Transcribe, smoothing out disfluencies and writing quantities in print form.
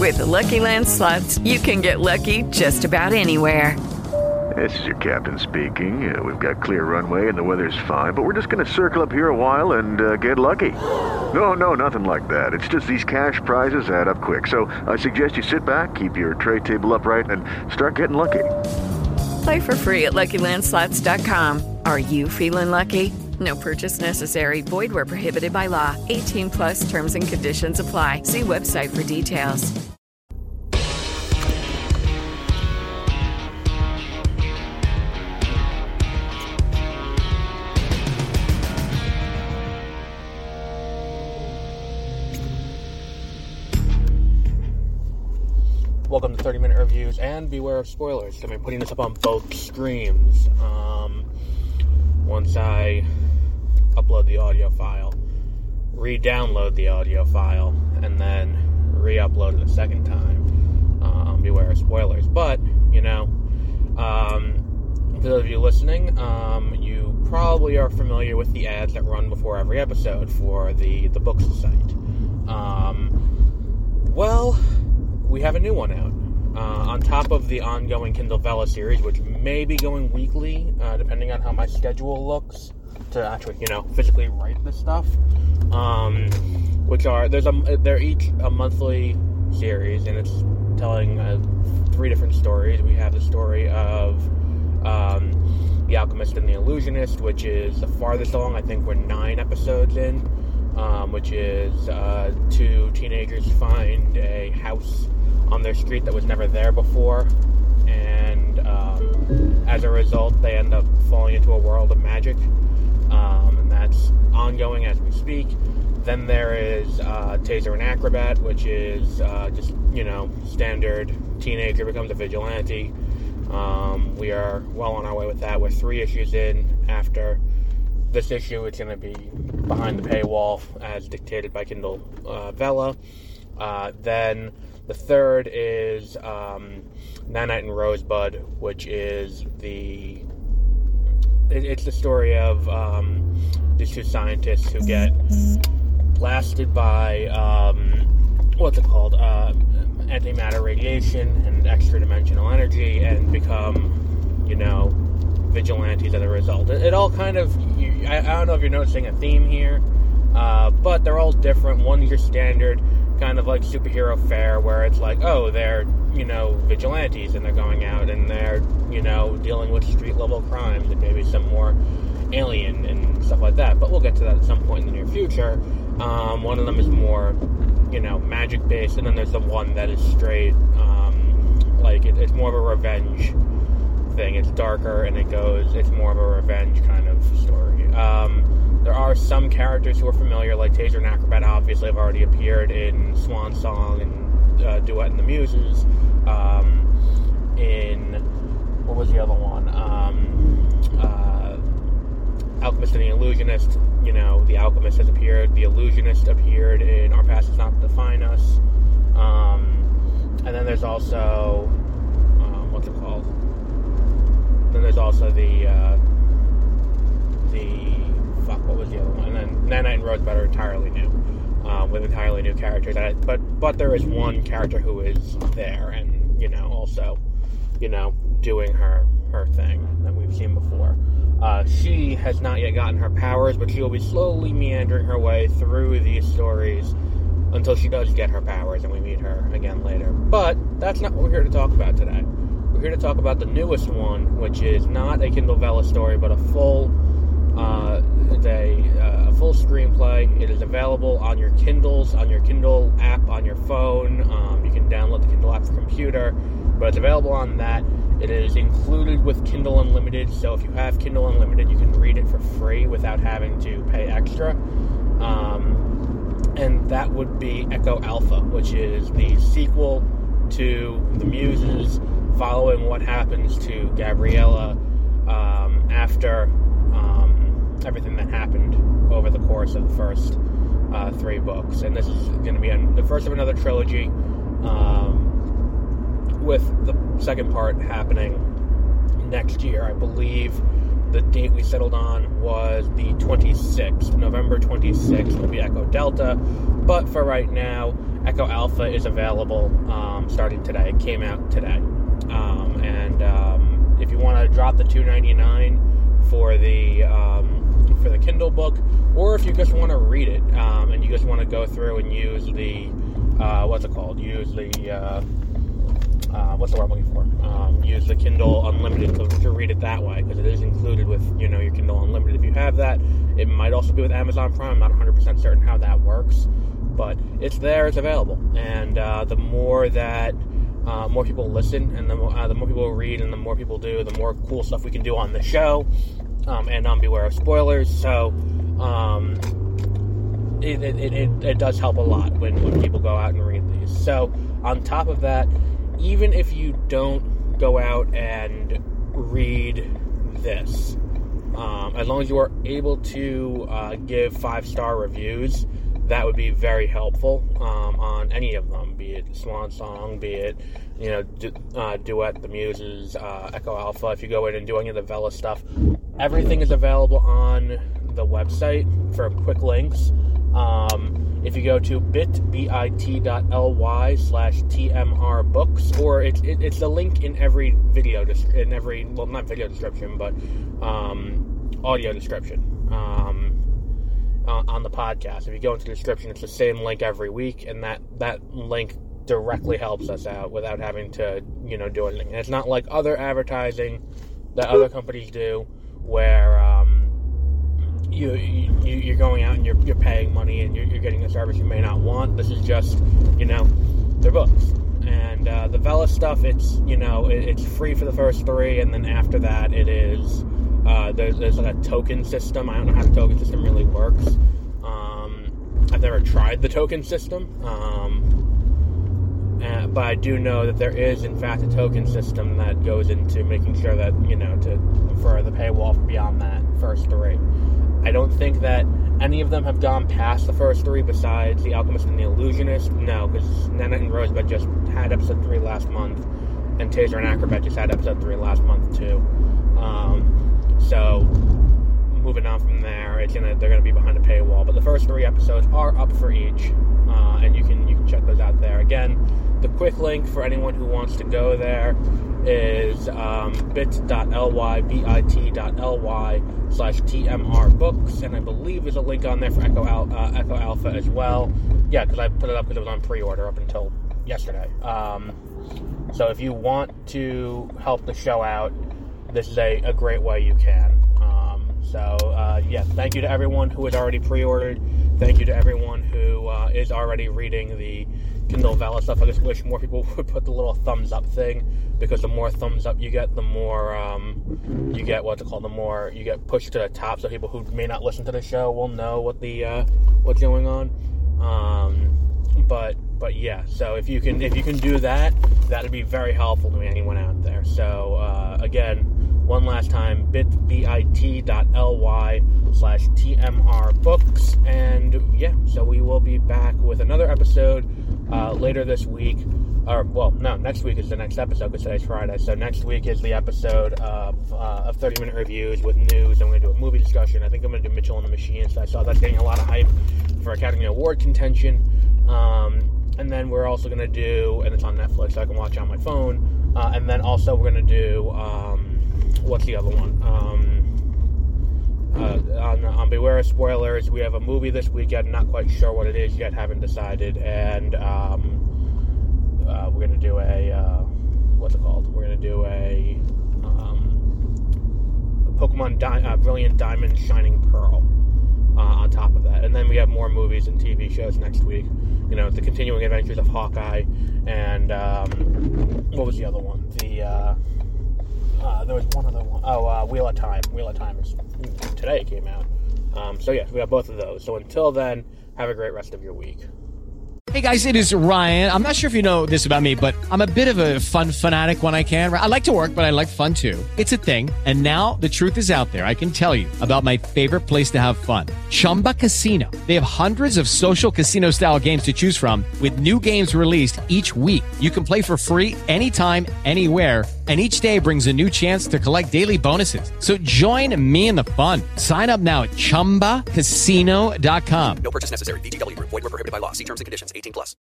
With the Lucky Land Slots, you can get lucky just about anywhere. This is your captain speaking. We've got clear runway and the weather's fine, but we're just going to circle up here a while and get lucky. No, nothing like that. It's just these cash prizes add up quick. So I suggest you sit back, keep your tray table upright, and start getting lucky. Play for free at LuckyLandSlots.com. Are you feeling lucky? No purchase necessary. Void where prohibited by law. 18 plus terms and conditions apply. See website for details. Welcome to 30-minute reviews, and beware of spoilers. I'm putting this up on both streams. Once I upload the audio file, re-download the audio file, and then re-upload it a second time. Beware of spoilers. But, for those of you listening, you probably are familiar with the ads that run before every episode for the Books site. Well, we have a new one out. On top of the ongoing Kindle Vella series, which may be going weekly, depending on how my schedule looks, to actually, physically write this stuff. They're each a monthly series, and it's telling 3 different stories. We have the story of The Alchemist and the Illusionist, which is the farthest along. I think we're 9 episodes in, which is 2 teenagers find a house on their street that was never there before, and as a result they end up falling into a world of magic, and that's ongoing as we speak. Then there is Taser and Acrobat, which is just standard teenager becomes a vigilante. We are well on our way with that. We're 3 issues in. After this issue, it's going to be behind the paywall as dictated by Kindle Vella. Then the third is Nanite and Rosebud, which is it's the story of these 2 scientists who get blasted by antimatter radiation and extra-dimensional energy, and become vigilantes as a result. It all kind of, I don't know if you're noticing a theme here, but they're all different. One's your standard kind of like superhero fare, where it's like, oh, they're, vigilantes, and they're going out and they're, dealing with street-level crimes and maybe some more alien and stuff like that. But we'll get to that at some point in the near future. One of them is more, magic-based, and then there's the one that is straight, it's more of a revenge thing. It's darker, and it's more of a revenge kind of story. There are some characters who are familiar, like Taser and Acrobat obviously have already appeared in Swan Song and Duet and the Muses. What was the other one? Alchemist and the Illusionist. The Alchemist has appeared. The Illusionist appeared in Our Past Does Not Define Us. And then there's also, what's it called? Then there's also what was the other one? And then Nanite and Rosebud are entirely new, with entirely new characters. But there is one character who is there, and also, doing her thing that we've seen before. She has not yet gotten her powers, but she will be slowly meandering her way through these stories until she does get her powers, and we meet her again later. But that's not what we're here to talk about today. We're here to talk about the newest one, which is not a Kindle Vella story, but a full full screenplay. It is available on your Kindles, on your Kindle app, on your phone. You can download the Kindle app for computer, but it's available on that. It is included with Kindle Unlimited, so if you have Kindle Unlimited, you can read it for free without having to pay extra. And that would be Echo Alpha, which is the sequel to The Muses, following what happens to Gabriella after everything that happened over the course of the first 3 books. And this is going to be the first of another trilogy, with the second part happening next year. I believe the date we settled on was the 26th, November 26th will be Echo Delta, but for right now, Echo Alpha is available starting today. It came out today. And if you want to drop the $2.99 for the Kindle book, or if you just want to read it and you just want to go through and use the what's the word I'm looking for? Use the Kindle Unlimited to read it that way, because it is included with, your Kindle Unlimited if you have that. It might also be with Amazon Prime. I'm not 100% certain how that works, but it's there, it's available. And the more that more people listen, and the more people read, and the more people do, the more cool stuff we can do on the show, and beware of spoilers. So it does help a lot when people go out and read these. So on top of that, even if you don't go out and read this, as long as you are able to give 5-star reviews, that would be very helpful on any of them, be it Swan Song, be it Duet, The Muses, Echo Alpha. If you go in and do any of the Vela stuff, everything is available on the website for quick links. If you go to bit.ly/TMRbooks, or it's a link in every video, not video description, but audio description on the podcast. If you go into the description, it's the same link every week, and that link directly helps us out without having to do anything. And it's not like other advertising that other companies do, where you're going out and you're paying money and you're getting a service you may not want. This is just their books. And the Vela stuff, it's it's free for the first 3, and then after that it is there's like a token system. I don't know how the token system really works. I've never tried the token system, but I do know that there is in fact a token system that goes into making sure that for the paywall beyond that first 3. I don't think that any of them have gone past the first 3 besides The Alchemist and the Illusionist. No, because Nana and Rosebud just had episode 3 last month, and Taser and Acrobat just had episode 3 last month too. So moving on from there, they're gonna be behind a paywall. But the first 3 episodes are up for each, and you can check those out there. Again, the quick link for anyone who wants to go there is bit.ly/TMRbooks, and I believe there's a link on there for Echo Alpha as well. Yeah, because I put it up because it was on pre-order up until yesterday. So if you want to help the show out, this is a great way you can. Thank you to everyone who has already pre-ordered. Thank you to everyone who is already reading the Kindle Vela stuff. I just wish more people would put the little thumbs up thing, because the more thumbs up you get, the more you get the more you get pushed to the top, so people who may not listen to the show will know what what's going on. But yeah, so if you can do that, that'd be very helpful to anyone out there. So again, one last time, bit.ly/TMRbooks, and yeah, so we will be back with another episode later this week. Next week is the next episode, because today's Friday. So next week is the episode of 30-minute reviews with news. I'm going to do a movie discussion. I think I'm going to do Mitchell and the Machines. So I saw that's getting a lot of hype for Academy Award contention. And then we're also going to do, and it's on Netflix, so I can watch it on my phone. And then also we're going to do, what's the other one? On Beware of Spoilers, we have a movie this weekend. Not quite sure what it is yet, haven't decided. And we're going to do what's it called? We're going to do a Pokemon Brilliant Diamond Shining Pearl on top of that. And then we have more movies and TV shows next week. The continuing adventures of Hawkeye, and what was the other one? There was one other one. Wheel of Time. Wheel of Time is today it came out. So yeah, we have both of those. So until then, have a great rest of your week. Hey guys, it is Ryan. I'm not sure if you know this about me, but I'm a bit of a fun fanatic when I can. I like to work, but I like fun too. It's a thing. And now the truth is out there. I can tell you about my favorite place to have fun. Chumba Casino. They have hundreds of social casino style games to choose from, with new games released each week. You can play for free anytime, anywhere. And each day brings a new chance to collect daily bonuses. So join me in the fun. Sign up now at ChumbaCasino.com. No purchase necessary. VGW Group. Void where prohibited by law. See terms and conditions. 18+.